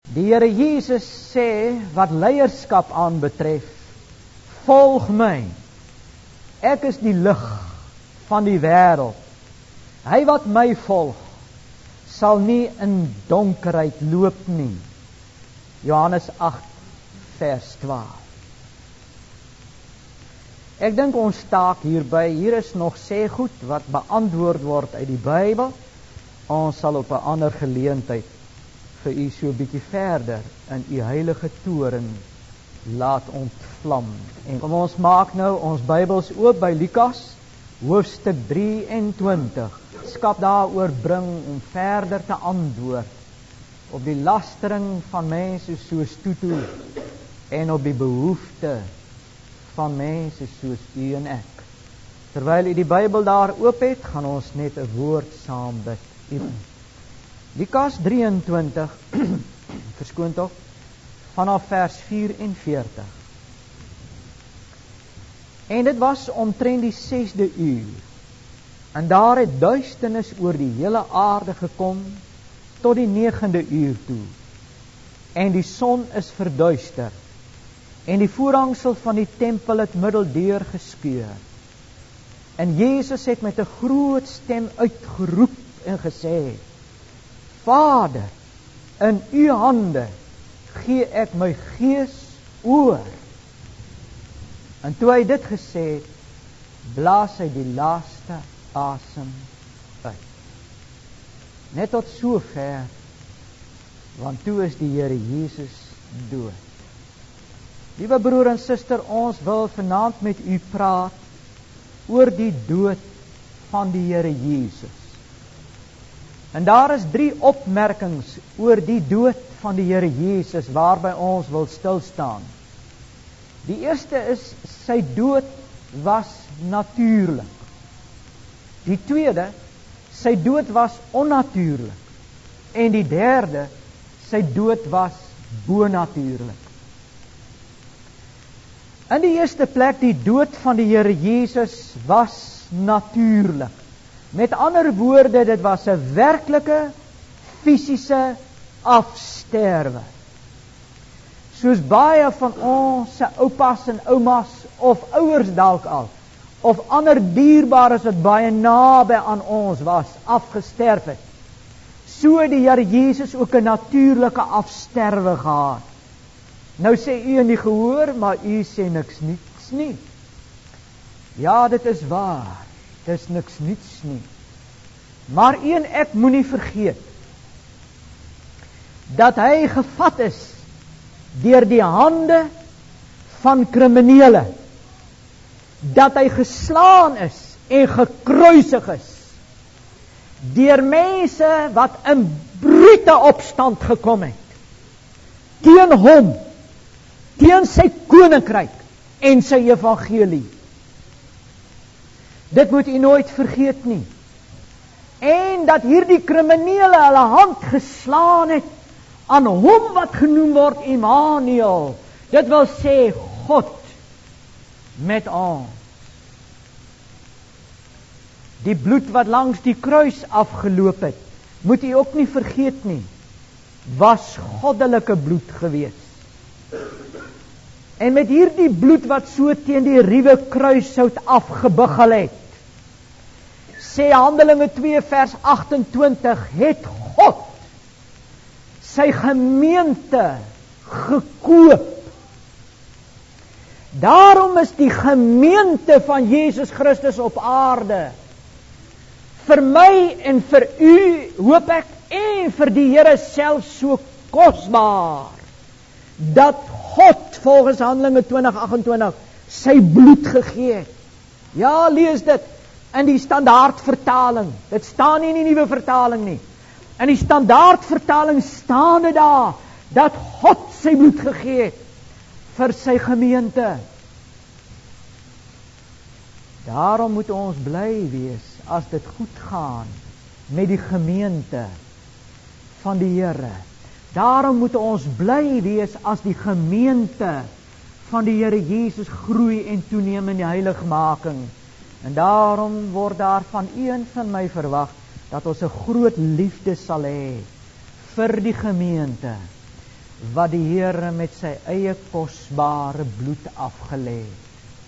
Die Here Jesus sê, wat leierskap aanbetref, volg my. Ek is die lig van die wêreld. Hy wat my volg, sal nie in donkerheid loop nie. Johannes 8 vers 12. Ek dink ons staak hierby. Hier is nog sê goed wat beantwoord word uit die Bybel. Ons sal op 'n ander geleentheid vir u so 'n bietjie verder in u heilige toren laat ontvlam. En kom ons maak nou ons Bybels oop by Lukas hoofstuk 23. Skap daaroor bring om verder te antwoord op die lastering van mense soos Tutu en op die behoefte van mense soos u en ek. Terwyl u die Bybel daar oop het, gaan ons net 'n woord saam bid. Lukas 23 verskoon tog vanaf vers 44. En dit was omtrent die 6de uur. En daar het duisternis oor die hele aarde gekom tot die 9de uur toe. En die son is verduister. En die voorhangsel van die tempel het middeldeur geskeur. En Jesus het met 'n groot stem uitgeroep en gesê: Vader, in u hande gee ek my gees oor. En toe hy dit gesê het, blaas hy die laaste asem uit. Net tot sover, want toe is die Here Jesus dood. Liewe broer en suster, ons wil vanaand met u praat oor die dood van die Here Jesus. En daar is 3 opmerkings oor die dood van die Here Jesus waarby ons wil stil staan. Die eerste is, sy dood was natuurlik. Die tweede, sy dood was onnatuurlik. En die derde, sy dood was bonatuurlik. In die eerste plek, die dood van die Here Jesus was natuurlik. Met ander woorde, dit was 'n werklike fisiese afsterwe. Soos baie van ons se oupas en oumas of ouers dalk al, of ander dierbares wat baie naby aan ons was, afgesterf het. So het die Here Jesus ook 'n natuurlike afsterwe gehad. Nou sê u in die gehoor, maar u sê niks nie. Ja, dit is waar. Dis niks niets nie. Maar u en ek moenie vergeet dat hy gevat is deur die hande van kriminele, dat hy geslaan is en gekruisig is deur mense wat in brute opstand gekom het teen hom, teen sy koninkryk en sy evangelie. Dit moet u nooit vergeet nie. En dat hierdie kriminele hulle hand geslaan het aan hom wat genoem word Immanuel. Dit wil sê God met ons. Die bloed wat langs die kruis afgeloop het, moet u ook nie vergeet nie, was goddelike bloed gewees. En met hierdie bloed wat so teen die ruwe kruishout afgebiggel het, sê Handelinge 2 vers 28, het God sy gemeente gekoop. Daarom is die gemeente van Jesus Christus op aarde vir my en vir u, hoop ek, en vir die Here self so kosbaar, dat God volgens Handelinge 20:28 sy bloed gegee het. Ja, lees dit in die standaard vertaling. Dit staan nie in die nuwe vertaling nie. In die standaard vertaling staan dit daar, dat God sy bloed gegee het vir sy gemeente. Daarom moet ons bly wees as dit goed gaan met die gemeente van die Here. Daarom moet ons bly wees as die gemeente van die Here Jesus groei en toeneem in die heiligmaking. En daarom word daar van u en van my verwag dat ons 'n groot liefde sal hê vir die gemeente. wat die Here met sy eie kosbare bloed afgelê het.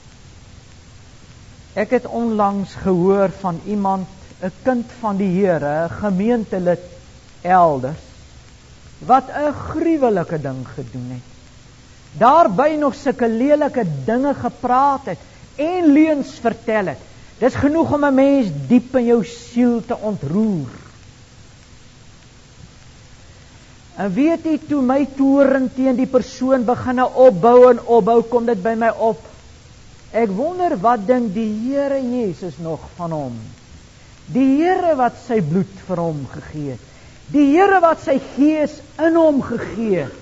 Ek het onlangs gehoor van iemand, 'n kind van die Here, 'n gemeentelid elders, wat 'n gruwelike ding gedoen het. Daarby nog sulke lelike dinge gepraat het en leuns vertel het. Dis genoeg om 'n mens diep in jou siel te ontroer. En weet jy, toe my toorn teen die persoon begin opbou, kom dit by my op. Ek wonder wat dink die Here Jesus nog van hom. Die Here wat sy bloed vir hom gegee het. Die Here wat sy gees in hom gegee het.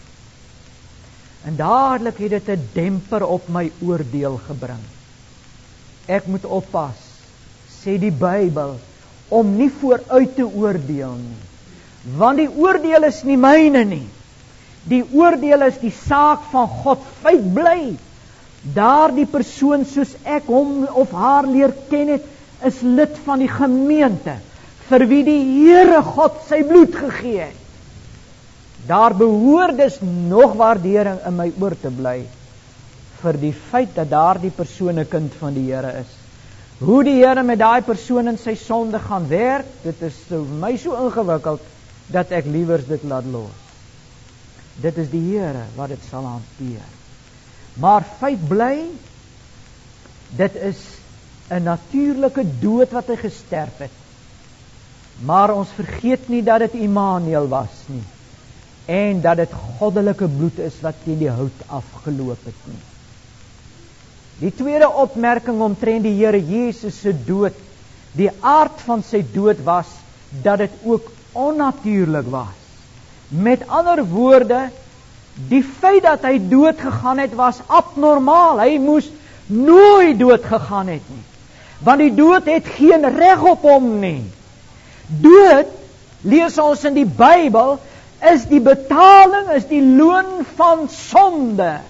En dadelik het dit 'n demper op my oordeel gebring. Ek moet oppas, sê die Bybel, om nie vooruit te oordeel nie. Want die oordeel is nie myne nie. Die oordeel is die saak van God. Feit bly, daardie persoon soos ek hom of haar leer ken het, is lid van die gemeente, vir wie die Here God sy bloed gegee het. Daar behoort dus nog waardering in my oor te bly, vir die feit dat daardie persoon 'n kind van die Here is. Hoe die Here met daai persoon in sy sonde gaan werk, dit is vir my so ingewikkeld, dat ek liewers dit laat los. Dit is die Here wat dit sal hanteer. Maar feit bly, dit is 'n natuurlike dood wat hy gesterf het. Maar ons vergeet nie dat dit Immanuel was nie, en dat dit goddelike bloed is wat teen die hout afgeloop het nie. Die tweede opmerking omtrent die Here Jesus se dood, die aard van sy dood was, dat dit ook onnatuurlik was. Met ander woorde, die feit dat hy dood gegaan het, was abnormaal. Hy moes nooit dood gegaan het nie. Want die dood het geen reg op hom nie. Dood, lees ons in die Bybel, is die betaling, is die loon van sonde.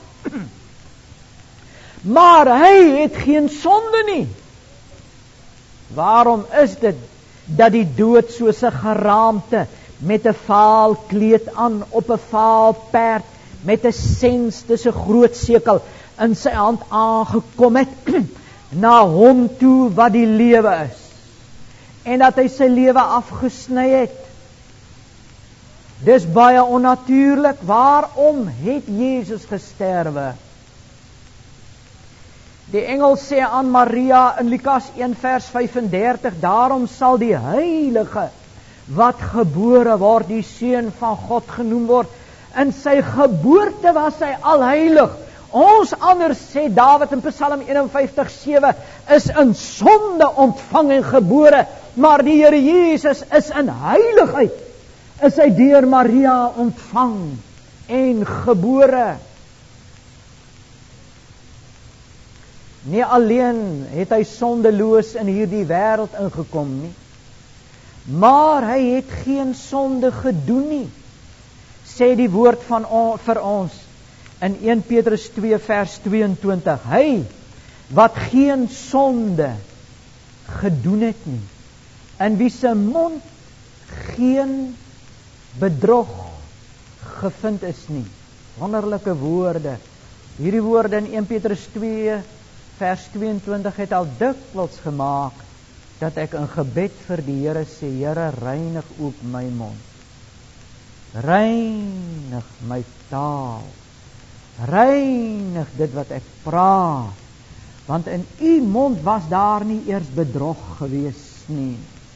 Maar hy het geen sonde nie. Waarom is dit dat die dood soos 'n geraamte met 'n vaal kleed aan op 'n vaal perd met 'n sens, dis 'n groot sekel in sy hand aangekom het na hom toe wat die lewe is, en dat hy sy lewe afgesny het? Dis baie onnatuurlik. Waarom het Jesus gesterwe? Die engel sê aan Maria in Lukas 1 vers 35, daarom sal die heilige wat gebore word, die seun van God genoem word. In sy geboorte was hy alheilig. Ons anders, sê Dawid in Psalm 51:7, is in sonde ontvang en gebore, maar die Here Jesus is in heiligheid, is hy deur Maria ontvang en gebore. Nie alleen het hy sondeloos in hierdie wêreld ingekom nie, maar hy het geen sonde gedoen nie, sê die woord van vir ons in 1 Petrus 2 vers 22. Hy wat geen sonde gedoen het nie, in wie se mond geen bedrog gevind is nie. Wonderlike woorde. Hierdie woorde in 1 Petrus 2 vers 22 het al dikwels gemaak dat ek in gebed vir die Here sê, Here, reinig ook my mond. Reinig my taal. Reinig dit wat ek praat. Want in u mond was daar nie eers bedrog gewees nie.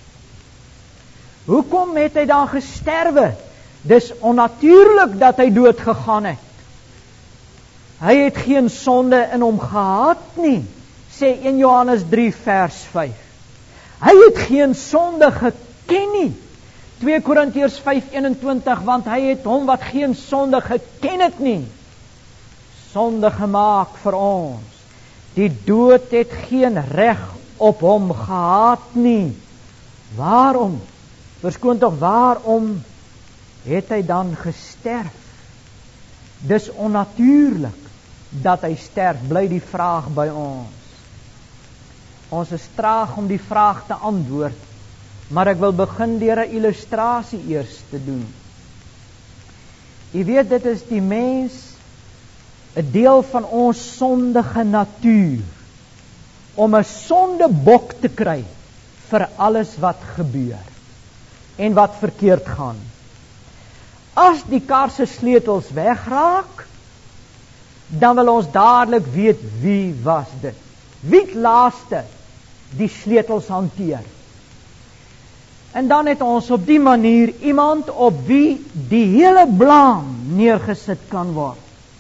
Hoekom het hy dan gesterwe? Dis onnatuurlik dat hy dood gegaan het. Hy het geen sonde in hom gehad nie, sê 1 Johannes 3 vers 5. Hy het geen sonde geken nie, 2 Korintiërs 5:21, want hy het hom wat geen sonde geken het nie, sonde gemaak vir ons. Die dood het geen reg op hom gehad nie. Waarom? Verskoon tog, waarom het hy dan gesterf? Dis onnatuurlik dat hy sterf, bly die vraag by ons. Ons is traag om die vraag te antwoord, maar ek wil begin deur 'n illustrasie eers te doen. Jy weet, dit is die mens, 'n deel van ons sondige natuur, om 'n sondebok te kry vir alles wat gebeur en wat verkeerd gaan. As die kar se sleutels wegraak, dan wil ons dadelik weet wie was dit. Wie het laaste die sleutels hanteer? En dan het ons op die manier iemand op wie die hele blaam neergesit kan word.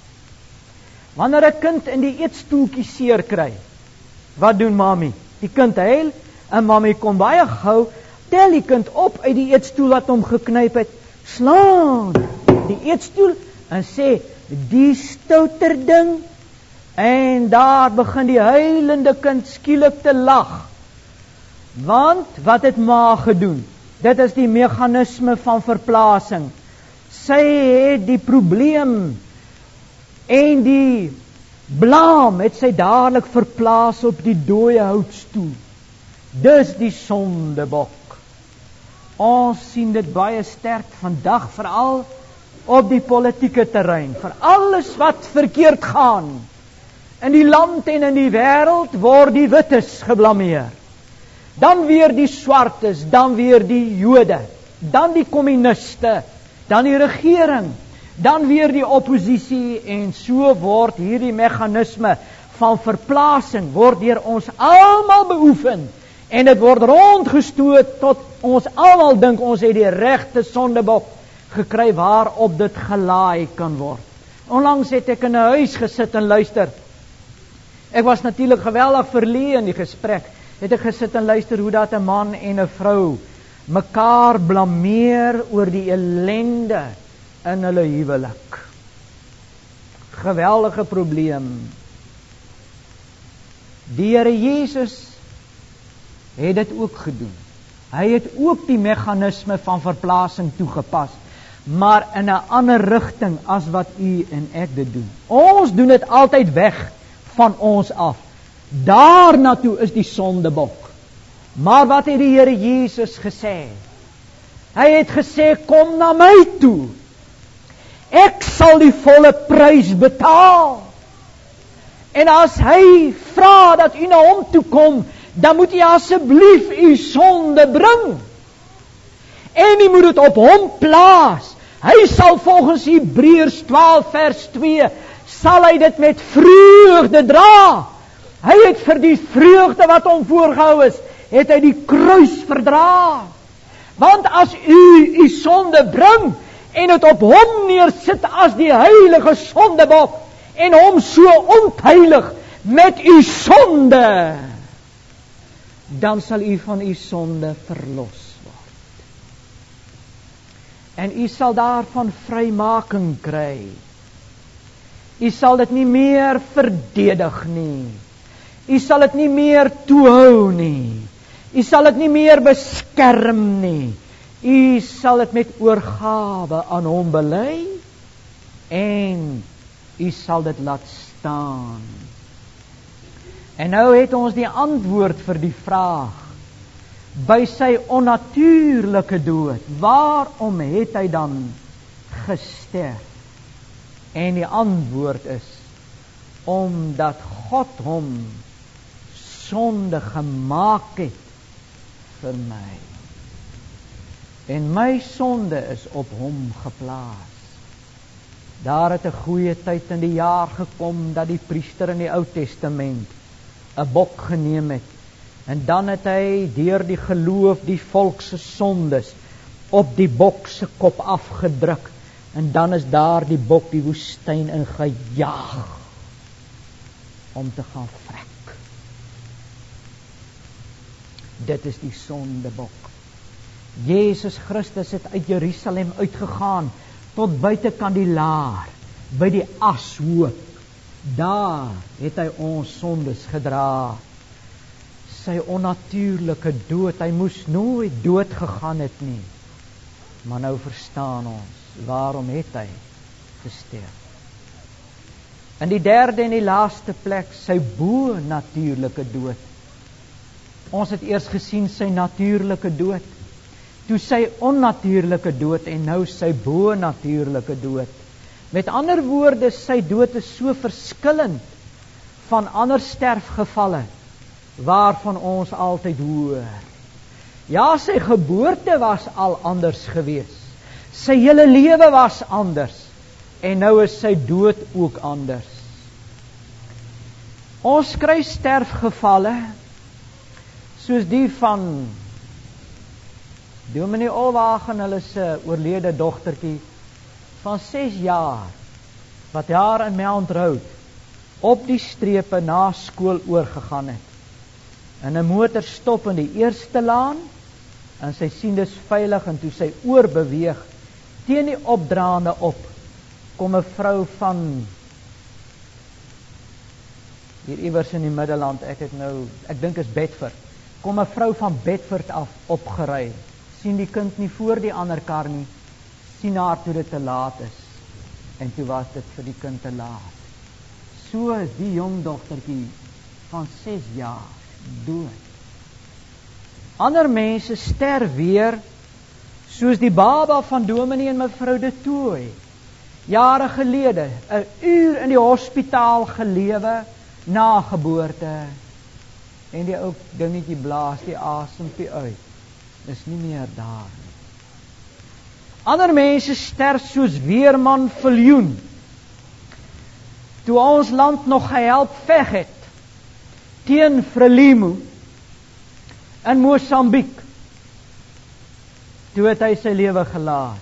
Wanneer 'n kind in die eetstoeltjie seer kry, wat doen mami? Die kind huil en mami kom baie gou, tel die kind op uit die eetstoel wat hom geknyp het, slaan die eetstoel en sê, die stouter ding, en daar begin die huilende kind skielik te lag. Want, wat het ma gedoen? Dit is die meganisme van verplasing. Sy het die probleem en die blaam het sy dadelik verplaas op die dooie houtstoel. Dis die sondebok. Ons sien dit baie sterk vandag, veral op die politieke terrein. Vir alles wat verkeerd gaan in die land en in die wêreld word die wites geblameer. Dan weer die swartes, dan weer die Jode, dan die kommuniste, dan die regering, dan weer die oppositie, en so word hierdie meganisme van verplasing word deur ons almal beoefen, en dit word rondgestoot tot ons almal dink ons het die regte sondebok gekry waarop dit gelaai kan word. Onlangs het ek in 'n huis gesit en luister. Ek was natuurlik geweldig verleë in die gesprek. Het ek gesit en luister hoe dat 'n man en 'n vrou mekaar blameer oor die ellende in hulle huwelik. Geweldige probleem. Die Here Jesus het dit ook gedoen. Hy het ook die meganisme van verplasing toegepas, maar in 'n ander rigting as wat u en ek dit doen. Ons doen dit altyd weg van ons af. Daarna-toe is die sondebok. Maar wat het die Here Jesus gesê? Hy het gesê, kom na my toe. Ek sal die volle prys betaal. En as hy vra dat u na hom toe kom, dan moet u asseblief u sonde bring. En u moet dit op hom plaas. Hy sal volgens Hebreërs 12 vers 2, sal hy dit met vreugde dra. Hy het vir die vreugde wat hom voorgehou is, het hy die kruis verdra. Want as u sonde bring en het op hom neersit as die heilige sondebok en hom so ontheilig met u sonde, dan sal u van u sonde verlos word. En u sal daarvan vrymaking kry. U sal dit nie meer verdedig nie. U sal dit nie meer toehou nie. U sal dit nie meer beskerm nie. U sal dit met oorgawe aan hom bely en u sal dit laat staan. En nou het ons die antwoord vir die vraag. By sy onnatuurlike dood, waarom het hy dan gesterf? En die antwoord is, omdat God hom sonde gemaak het vir my. En my sonde is op hom geplaas. Daar het 'n goeie tyd in die jaar gekom dat die priester in die Ou Testament 'n bok geneem het. En dan het hy deur die geloof die volk se sondes op die bok se kop afgedruk. En dan is daar die bok die woestyn in gejaag om te gaan vrek. Dit is die sondebok. Jesus Christus het uit Jerusalem uitgegaan tot buitekant die laar, by die ashoop. Daar het hy ons sondes gedra. Sy onnatuurlike dood, hy moes nooit dood gegaan het nie. Maar nou verstaan ons, waarom het hy gesterf? In die derde en die laaste plek, sy bo-natuurlike dood. Ons het eers gesien sy natuurlike dood, toe sy onnatuurlike dood en nou sy bo-natuurlike dood. Met ander woorde, sy dood is so verskillend van ander sterfgevalle waarvan ons altyd hoor. Ja, sy geboorte was al anders gewees. Sy hele lewe was anders. En nou is sy dood ook anders. Ons kry sterfgevalle soos die van Dominee Olwagen, hulle se oorlede dogtertjie van 6 jaar, wat haar in Mount Road op die strepe na skool oorgegaan het. En 'n motor stop in die eerste laan, en sy sien dis veilig, en toe sy oorbeweeg teen die opdraande op, kom 'n vrou van hier iewers in die Middelland, ek dink is Bedford, kom 'n vrou van Bedford af opgery, sien die kind nie voor die ander kar nie, sien haar toe dit te laat is, en toe was dit vir die kind te laat. So is die jong dogtertjie van 6 jaar dood. Ander mense sterf weer, soos die baba van Dominee en mevrou De Tooy, jare gelede, 'n uur in die hospitaal gelewe, na geboorte, en die ou dingetjie blaas die asempie uit, is nie meer daar nie. Ander mense sterf soos weerman Viljoen, toe ons land nog gehelp veg het, teen Frelimo, in Mosambiek, toe het hy sy lewe gelaat.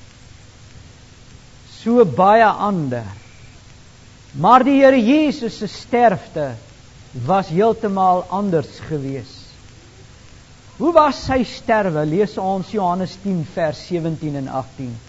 So baie ander. Maar die Here Jesus se sterfte was heeltemal anders gewees. Hoe was sy sterwe? Lees ons Johannes 10 vers 17 en 18.